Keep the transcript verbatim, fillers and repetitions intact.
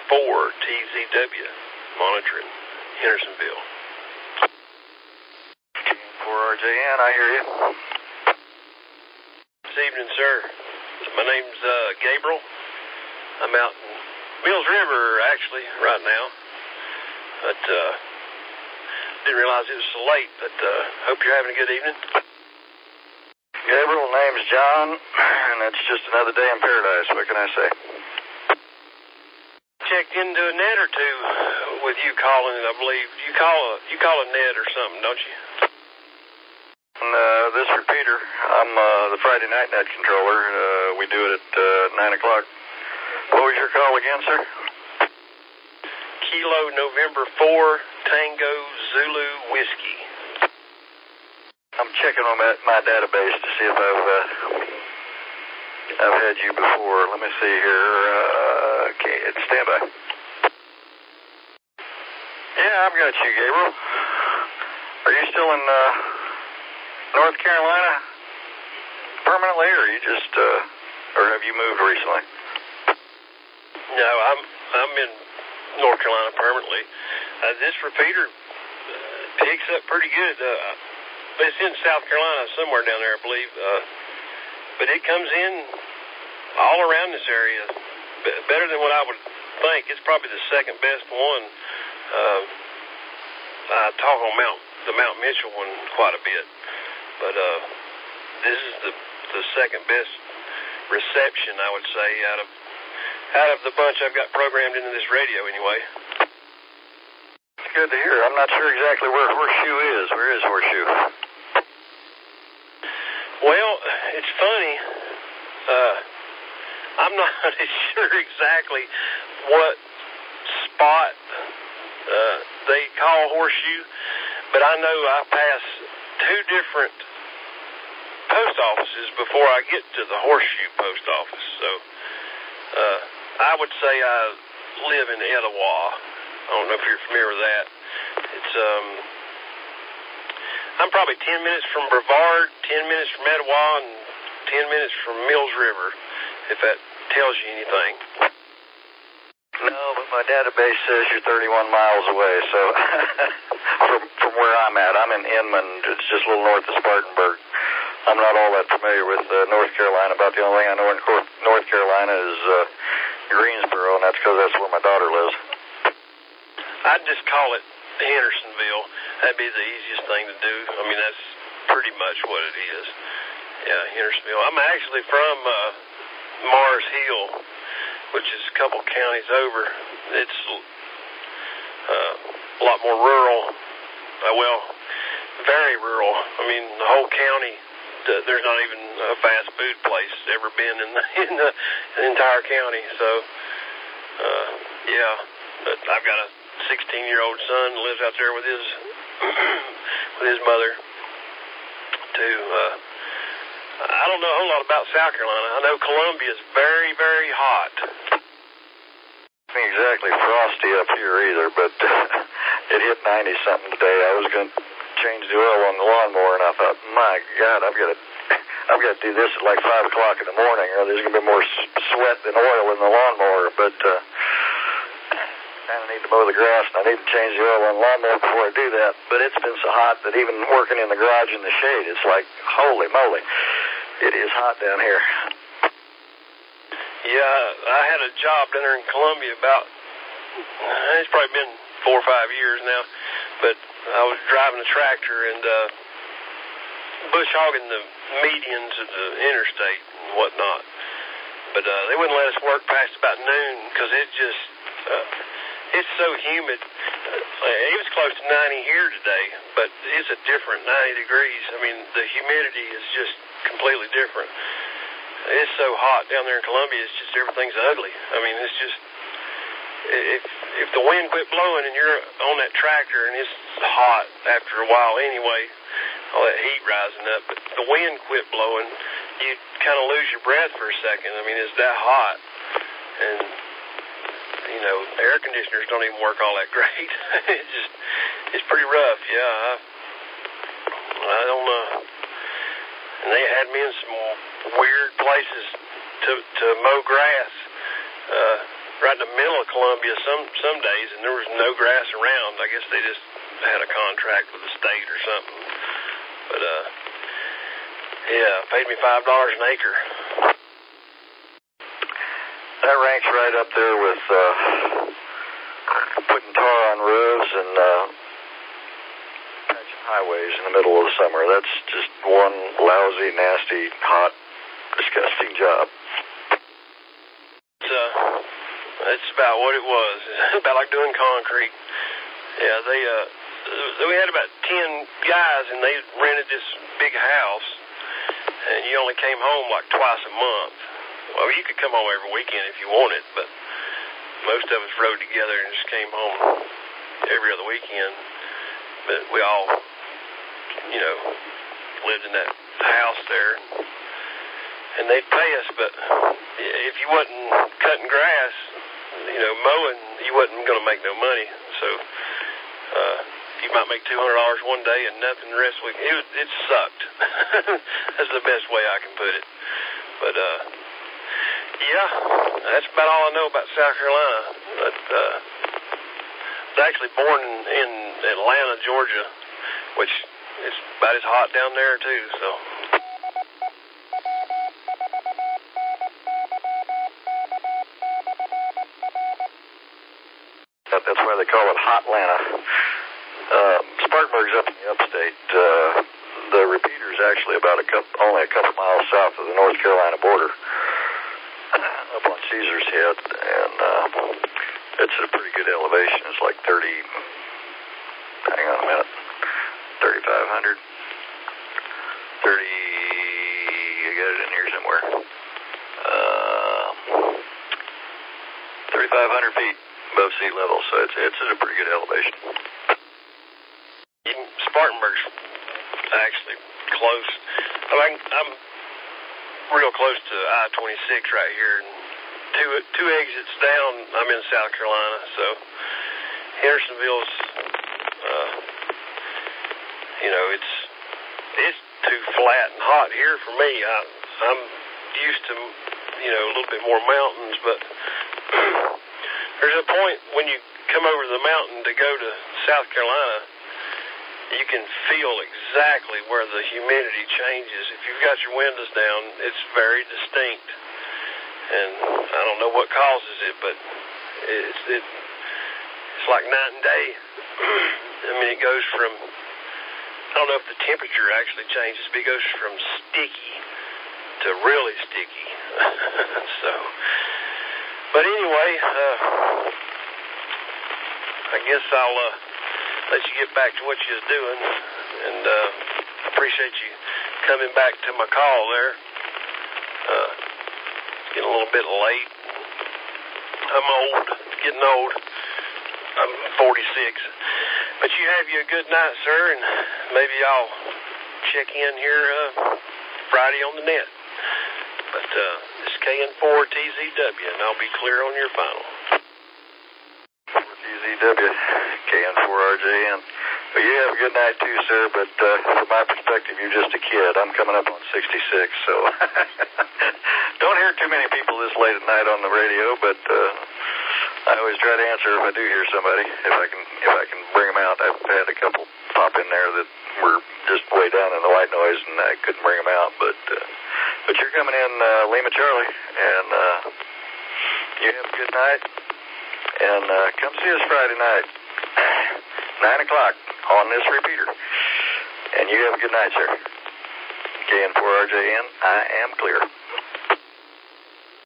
four, T Z W, monitoring Hendersonville. four R J N, I hear you. This evening, sir. My name's uh, Gabriel. I'm out in Mills River, actually, right now. But uh, didn't realize it was so late, but uh, hope you're having a good evening. Gabriel, name's John, and it's just another day in paradise. What can I say? Checked into a net or two with you calling it, I believe. You call a you call a net or something, don't you? And, uh, this repeater, I'm uh, the Friday night net controller. Uh, we do it at uh, nine o'clock. What was your call again, sir? Kilo November four, Tango Zulu Whiskey. I'm checking on my, my database to see if I've uh, I've had you before. Let me see here. Uh, okay, stand by. Yeah, I've got you, Gabriel. Are you still in uh, North Carolina permanently, or you just, uh, or have you moved recently? No, I'm I'm in North Carolina permanently. Uh, this repeater uh, picks up pretty good. Uh, it's in South Carolina somewhere down there, I believe. Uh, but it comes in all around this area, B- better than what I would think. It's probably the second best one. Uh, I talk on Mount the Mount Mitchell one quite a bit, but uh, this is the the second best reception, I would say, out of out of the bunch I've got programmed into this radio anyway. It's good to hear. I'm not sure exactly where Horseshoe is. Where is Horseshoe? Well, it's funny. Uh, I'm not sure exactly what spot uh, they call Horseshoe, but I know I pass two different post offices before I get to the Horseshoe post office. So uh, I would say I live in Etowah. I don't know if you're familiar with that. It's um, I'm probably ten minutes from Brevard, ten minutes from Etowah, and ten minutes from Mills River, if that tells you anything. No, but my database says you're thirty-one miles away, so from from where I'm at. I'm in Inman. It's just a little north of Spartanburg. I'm not all that familiar with uh, North Carolina. About the only thing I know in North Carolina is uh, Greensboro, and that's because that's where my daughter lives. I'd just call it Hendersonville. That'd be the easiest thing to do. I mean, that's pretty much what it is. Yeah, Hendersonville. I'm actually from uh, Mars Hill, which is a couple counties over. It's uh, a lot more rural. Uh, well, very rural. I mean, the whole county, uh, there's not even a fast food place ever been in the, in the, the entire county. So, uh, yeah, but I've got a sixteen-year-old son who lives out there with his with his mother, too. Uh, I don't know a whole lot about South Carolina. I know Columbia is very, very hot. Not exactly frosty up here either, but uh, it hit ninety-something today. I was going to change the oil on the lawnmower, and I thought, my God, I've got to I've got to do this at like five o'clock in the morning, or there's going to be more sweat than oil in the lawnmower. But uh, I need to mow the grass, and I need to change the oil on the lawnmower before I do that. But it's been so hot that even working in the garage in the shade, it's like, holy moly, it is hot down here. Yeah, I had a job down there in Columbia about, it's probably been four or five years now, but I was driving a tractor and uh, bush hogging the medians of the interstate and whatnot. But uh, they wouldn't let us work past about noon because it just, uh, it's so humid. Uh, it was close to ninety here today, but it's a different ninety degrees. I mean, the humidity is just completely different. It's so hot down there in Columbia, it's just everything's ugly. I mean, it's just, if if the wind quit blowing and you're on that tractor and it's hot after a while anyway, all that heat rising up, but the wind quit blowing, you kind of lose your breath for a second. I mean, it's that hot. And, you know, air conditioners don't even work all that great. It's just, it's pretty rough, yeah. I, I don't know. And they had me in some weird places to to mow grass. Uh, right in the middle of Columbia some some days, and there was no grass around. I guess they just had a contract with the state or something. But uh, yeah, paid me five dollars an acre. That ranks right up there with uh, putting tar on roofs and uh, patching highways in the middle of the summer. That's just one lousy, nasty, hot, disgusting job. It's, uh, it's about what it was. It's about like doing concrete. Yeah, they uh, we had about ten guys, and they rented this big house, and you only came home like twice a month. Well, you could come home every weekend if you wanted, but most of us rode together and just came home every other weekend. But we all, you know, lived in that house there. And they'd pay us, but if you wasn't cutting grass, you know, mowing, you wasn't going to make no money. So uh, you might make two hundred dollars one day and nothing the rest of the week. It, was, it sucked. That's the best way I can put it. But, uh, yeah, that's about all I know about South Carolina. But uh, I was actually born in, in Atlanta, Georgia, which is about as hot down there, too, so... That's why they call it Hotlanta. Uh, Spartanburg's up in the upstate. Uh, the repeater's actually about a couple, only a couple miles south of the North Carolina border, up on Caesar's Head, and uh, it's at a pretty good elevation. It's like thirty. Hang on a minute. thirty-five hundred. thirty. I got it in here somewhere. Uh, thirty-five hundred feet above sea level, so it's it's at a pretty good elevation. Spartanburg's actually close. I mean, I'm real close to I twenty-six right here, and two two exits down, I'm in South Carolina. So Hendersonville's, uh, you know, it's it's too flat and hot here for me. I, I'm used to, you know, a little bit more mountains, but there's a point when you come over the mountain to go to South Carolina, you can feel exactly where the humidity changes. If you've got your windows down, it's very distinct. And I don't know what causes it, but it's, it, it's like night and day. I mean, it goes from, I don't know if the temperature actually changes, but it goes from sticky to really sticky. So... But anyway, uh, I guess I'll uh, let you get back to what you was doing, and uh, I appreciate you coming back to my call there. Uh, it's getting a little bit late. I'm old, getting old. I'm forty-six. But you have you a good night, sir, and maybe I'll check in here uh, Friday on the net. But uh, it's K N four T Z W, and I'll be clear on your final. T Z W, K N four R J N. Well, you have a good night too, sir, but uh, from my perspective, you're just a kid. I'm coming up on sixty-six, so don't hear too many people this late at night on the radio, but uh, I always try to answer if I do hear somebody, if I can if I can bring them out. I've had a couple pop in there that were just way down in the white noise, and I couldn't bring them out, but... Uh, But you're coming in, uh, Lima Charlie, and uh, you have a good night, and uh, come see us Friday night, nine o'clock on this repeater, and you have a good night, sir. K N four R J N, I am clear.